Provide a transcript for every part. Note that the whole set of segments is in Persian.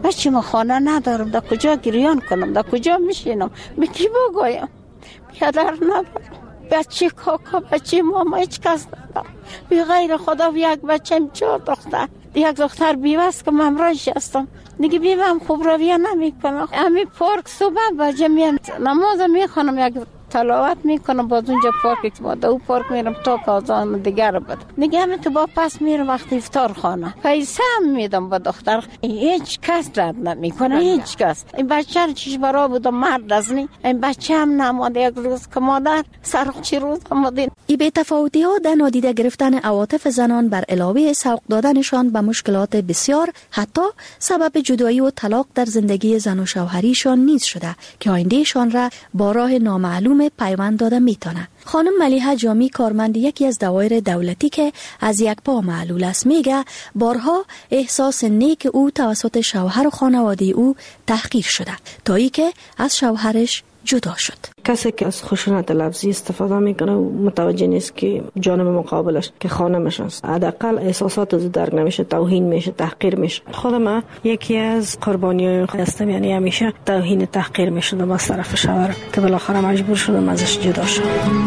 بچه ما خانه ندارم، در کجا گریان کنم، در کجا میشینم، به کی بگویم؟ پدر ندارم، بچه کاکا، بچه ماما هیچ کس ندارم بی غیر خدا. یک بچه 4 دختر، یک دختر بیوه است که ممرانش هستم دیگه، بیوه هم خوب رویه نمی کنم. همین پارک صبح بجه میام نماز میخونم، یک تلاوت میکنم، باز اونجا پارک ما دو پارک میرم تا کازان دیگر بده دیگه. همین تو با پس میرم وقتی افطار خانه پیسه هم میدم با دختر، هیچ کس رد نمیکنه، هیچ کس. این بچه رو چیش برا بودم مرد از این بچه هم نماده یک روز که مادر سرخچی روز آمدین. این بی‌تفاوتی ها در نادیده گرفتن عواطف زنان بر علاوه سوق دادنشان به مشکلات بسیار، حتی سبب جدایی و طلاق در زندگی زن و شوهریشان نیز شده که آیندهشان را با راه نامعلوم پیوند داده میتونه. خانم ملیحه جامی، کارمند یکی از دوایر دولتی که از یک پا معلول است، میگه بارها احساس نیک او توسط شوهر و خانواده او تحقیر شده تا ای که از شوهرش جدا شد. کسی که از خشونت لفظی استفاده میکنه متوجه نیست که جانب مقابلش که خانمش است، حداقل احساسات از درک نمیشه، توهین میشه، تحقیر میشه. خودم یکی از قربانیای هستم، یعنی همیشه توهین تحقیر میشدم از طرف شوهر که بالاخره مجبور شدم ازش جدا شدم.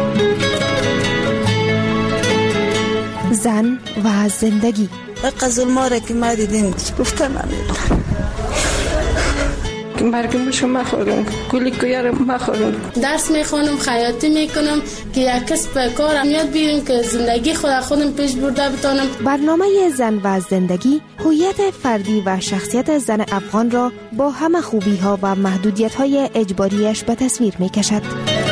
زن و زندگی. قزل را که ما دیدیم گفتم مرگمشو مخورم، گلی کویارم مخورم. درس میخونم، خیاطی میکنم که یک کسب کارم یاد بگیرم که زندگی خودم پیش برده بتانم. برنامه زن و زندگی هویت فردی و شخصیت زن افغان را با همه خوبی ها و محدودیت های اجباریش به تصویر میکشد.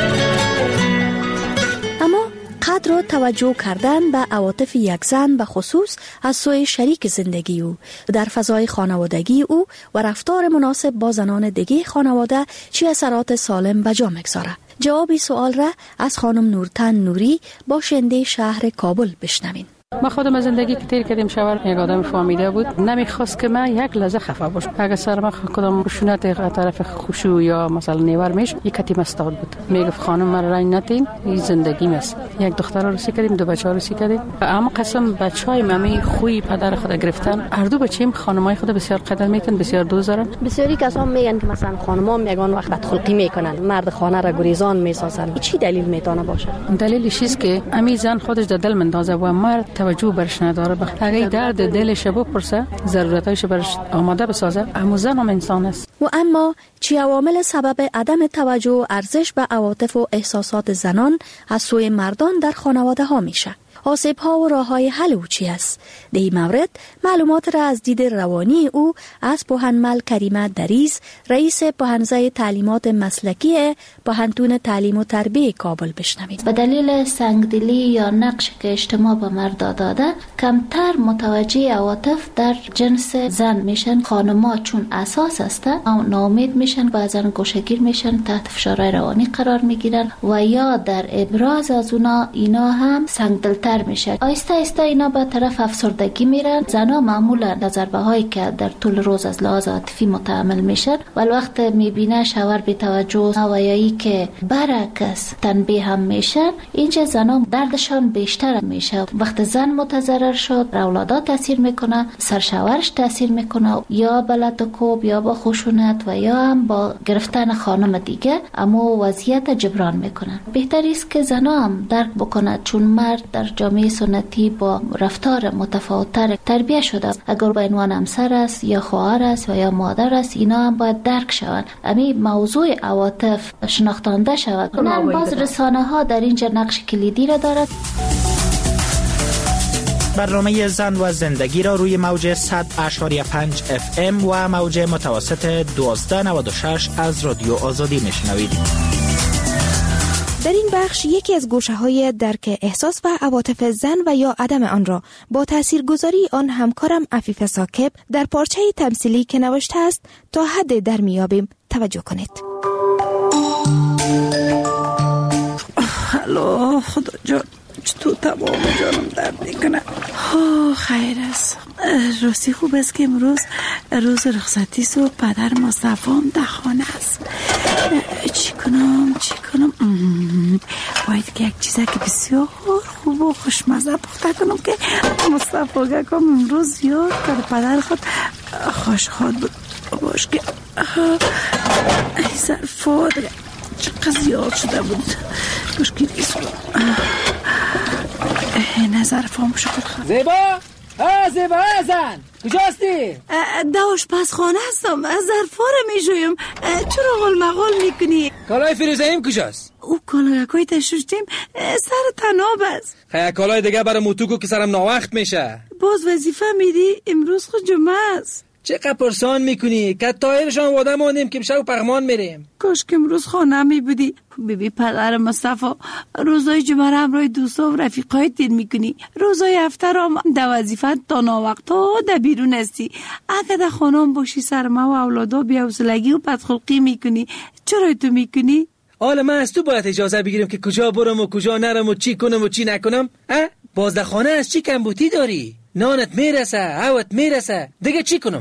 قدر و توجه کردن به عواطف یک زن به خصوص از سوی شریک زندگی او در فضای خانوادگی او و رفتار مناسب با زنان دیگه خانواده چه اثرات سالم به جا میگذاره. جوابی سوال را از خانم نورتن نوری، باشنده شهر کابل، بشنوین. ما خودم از زندگی که تیر کردیم، شوهر یک آدم فهمیده بود، نمیخواست که من یک لحظه خفه باشم. اگه سر ما کدام خشونت از طرف خوشو یا مثلا نیور میش، یک کتیم استاد بود، میگفت خانم مرا رنج نتین، این زندگی است. یک دختر رو رسی کردیم، 2 بچه رسی کردیم، اما قسم بچهای ممی خوی پدر خود گرفتن. هر دو بچه‌م خانمای خود بسیار قدر میکنن، بسیار دوست دارن. بسیاری کسا میگن که مثلا خانم‌ها میگن وقت بدخلقی میکنن، مرد خانه را گریزان میسازن. چی دلیل میتونه باشه؟ دلیلش است که امی زن خودش در دل مندازه و مرد توجه برش نداره. اگه درد دلش بپرسه، ضرورتایش برش آماده بسازه، اما زن هم انسان است. و اما چی عوامل سبب عدم توجه و ارزش به عواطف و احساسات زنان از سوی مردان در خانواده ها میشه؟ آسیب ها و راه های حل او چی است؟ در این مورد معلومات را از دید روانی او از پوهنمل کریمه دریز، رئیس پوهنزه تعلیمات مسلکی پوهنتون تعلیم و تربیه کابل، بشنوید. به دلیل سنگدلی یا نقش که اجتماع به مرد داده، کمتر متوجه عواطف در جنس زن میشن. خانم‌ها چون اساس هستن، ناامید میشن، بعضا گوشه‌گیر میشن، تحت فشار روانی قرار میگیرن و یا در ابراز از اینا هم سنگدلتر میشه. آیسته آیسته اینا به طرف افسردگی میرن. زنا معمولا از ضربه هایی که در طول روز از لحاظ عاطفی متحمل میشن، ولی وقت میبینه شوهر بی توجه و یا که برعکس تنبیه هم میشن، اینجا زنا دردشان بیشتر میشه. وقت زن متضرر شد، اولادات تاثیر میکنه، سرشوهرش تاثیر میکنه، یا با لطکوب یا با خشونت و یا هم با گرفتن خانم دیگه، اما وضعیت جبران میکنن. بهتری است که زنا هم درک بکنه، چون مرد در جامعه سنتی با رفتار متفاوت‌تر تربیت شده. اگر به عنوان همسر است یا خواهر است و یا مادر است، اینا هم باید درک شوند. همین موضوع عواطف شناختانده شود. باز رسانه ها در اینجا نقش کلیدی را دارد. برنامه زن و زندگی را روی موج 100.5 FM و موج متوسط 1296 از رادیو آزادی میشنوید. در این بخش یکی از گوشه‌های درک احساس و عواطف زن و یا عدم آن را با تاثیرگذاری آن همکارم عفیف ساکب در پارچه تمثیلی که نوشته است تا حد در میابیم توجه کنید. الو خدا جان، چطور تمام جانم درد میکنه. خیر است. راستی خوب است که امروز روز رخصتی است و پدر مصطفی هم در خانه است. چی کنم باید که یک چیزی که بسیار خوب و خوشمزه پخته کنم که مصطفی گکم امروز یاد کرد پدر خود خوشخواد بود. باش که ای ظرفا دیگه چقدر زیاد شده بود. باش که نیست نه ظرفام شکر خواهد. زیبا زیبا زن کجاستی؟ در آشپزخانه هستم. ظرفا رو میجویم. چرا غل مغال میکنی؟ کالای فیروزهیم کجاست؟ او کالایکای تشوشتیم سر تناب است. خیلی کالای دیگه برای موتوکو که سرم ناوقت میشه. باز وظیفه میری؟ امروز خود جمعه است. چقدر پرسان میکنی که تایرشان واده ماندیم که بشه و پغمان میریم. کاش که امروز خانه می بودی. بیبی پدر مصطفی روزای جمعه را همراه دوستا و رفیقای تیر میکنی. روزای هفته را در وظیفه تا ناوقت ها در بیرون هستی. اگه در خانه باشی سرما و اولادا بی‌حوصلگی و بدخلقی میکنی. چرا تو میکنی؟ حالا من از تو باید اجازه بگیرم که کجا برم و کجا نرم و چی کنم و چی نکنم؟ باز در خانه از چی کمبوتی داری؟ نانت میرسه، هوت میرسه، دیگه چی کنم؟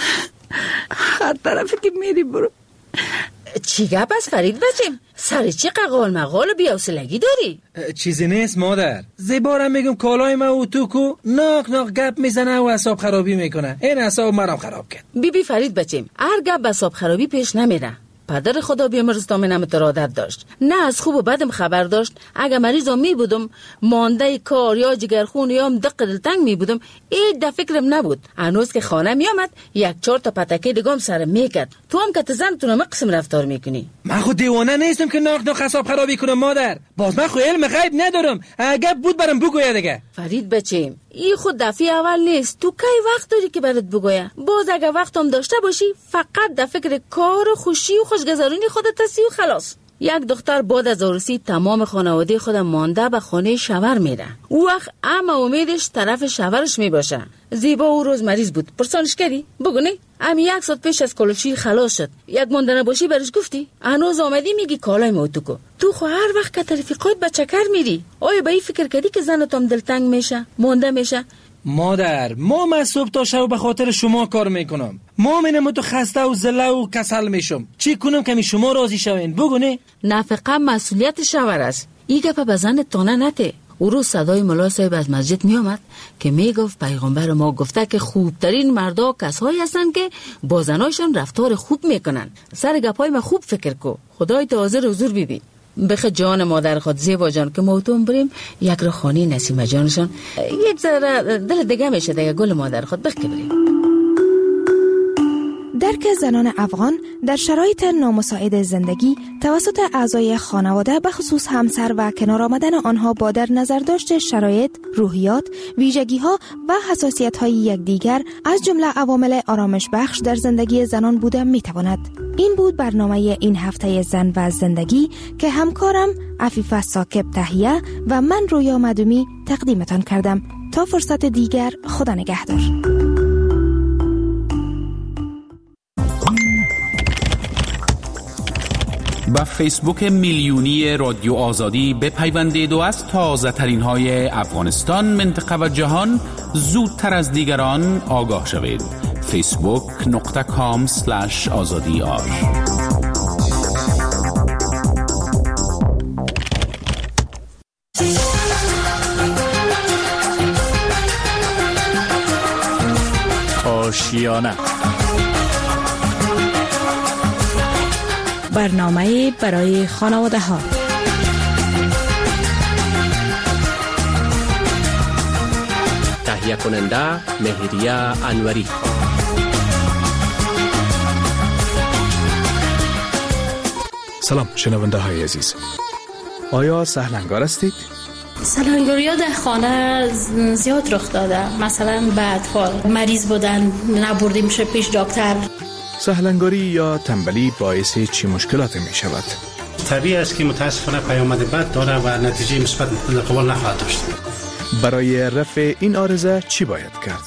هر طرفی که میری برو. چی گپ است فرید بچیم؟ سر چی ققال مقال بی‌حوصلگی داری؟ چیزی نیست مادر. زیبارم میگم کالای من و تو کو ناک گپ میزنه و اعصاب خرابی میکنه. این اعصاب مرام خراب کرد. بیبی فرید بچیم هر گپ اعصاب خرابی پیش نمیره. پدر خدا بیامرز دامنم ترادت داشت. نه از خوب و بدم خبر داشت. اگه مریضم می بودم مانده کار یا جگرخون یا دق دلتنگ می بودم این در فکرم نبود. هنوز که خانه می آمد 1-4 تا پتکه دیگم سرم میکرد. تو هم که زنتون قسم رفتار میکنی. من خود دیوانه نیستم که ناک اعصاب خرابی کنم مادر. باز من خود علم غیب ندارم. اگه بود برام بگویا دیگه. فرید بچیم این خود دفعه اول نیست. تو کی وقت داری که برات بگویا؟ باز اگه وقتم داشته باشی فقط در فکر کار و خوشی و خوشگذرونی خودت هستی و خلاص. یک دختر بعد از عروسی تمام خانواده خودم مانده به خانه شوهر میره. او وقت اما امیدش طرف شوهرش میباشه. زیبا او روز مریض بود. پرسانش کردی؟ بگو نه. 1 ساعت پیش از کلوچی خلاص شد. یک مانده نباشی برش گفتی؟ هنوز آمدی میگی کالای موتوکو. تو خو هر وقت که رفیقات به چکر میری. آیا به این فکر کردی که زنت هم دلتنگ میشه؟ مانده میشه؟ مادر من صبح تا شب به خاطر شما کار میکنم. مؤمنم تو خسته و زله و کسل میشم. چی کنم که شما راضی شوین؟ بگو نه. نفقه مسئولیت شوهر است. این گپ به زنت تانه نته. او روز صدای ملا صاحب از مسجد می آمد که می گفت پیغمبر ما گفته که خوبترین مردا کسایی هستند که با زنایشان رفتار خوب میکنن. سر گپای ما خوب فکر کو. خدای تو حاضر حضور ببین. بخ جان مادر خود زیبا جان که موتون بریم یک رو خانی نسیمه جانشان یک ذره دل دیگه میشه دیگه گل مادر خود بخ که بریم. درک زنان افغان در شرایط نامساعد زندگی توسط اعضای خانواده به خصوص همسر و کنار آمدن آنها با در نظر داشت شرایط، روحیات، ویژگی‌ها و حساسیت‌های یکدیگر از جمله عوامل آرامش بخش در زندگی زنان بوده می‌تواند. این بود برنامه این هفته زن و زندگی که همکارم عفیفه ساکب تهیه و من رویا مدومی تقدیمتان کردم. تا فرصت دیگر خدا نگهدار. با فیسبوک میلیونی رادیو آزادی بپیوندید و از تازه ترین های افغانستان، منطقه و جهان زودتر از دیگران آگاه شوید. facebook.com/azadiar. آشیانه برنامه برای خانواده ها. تهیه کننده مهریه انوری. سلام شنونده های عزیز، آیا سهلنگار هستید؟ سهلنگاری ها در خانه زیاد رخ داده. مثلا به اطفال مریض بودن نبردیم شه پیش دکتر. سهلنگاری یا تنبلی باعث چی مشکلات می شود؟ طبیعی است که متاسفانه پیامد بد داره و نتیجه مثبت قبول نخواهد داشت. برای رفع این عارضه چی باید کرد؟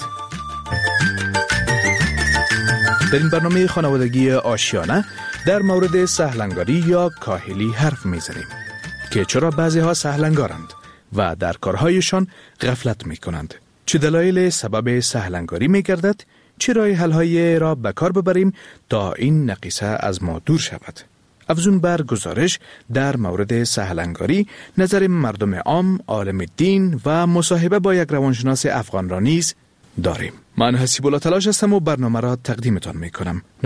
در این برنامه خانوادگی آشیانه در مورد سهلنگاری یا کاهلی حرف میزنیم که چرا بعضی ها سهلنگارند و در کارهایشان غفلت می کنند. چه دلایل سبب سهلنگاری می گردد؟ چه راه حل‌هایی را به کار ببریم تا این نقیصه از ما دور شود؟ افزون بر گزارش در مورد سهلنگاری، نظر مردم عام، عالم دین و مصاحبه با یک روانشناس افغان را نیز داریم. من حسیب الله تلاش هستم و برنامه را تقدیمتان می کنم.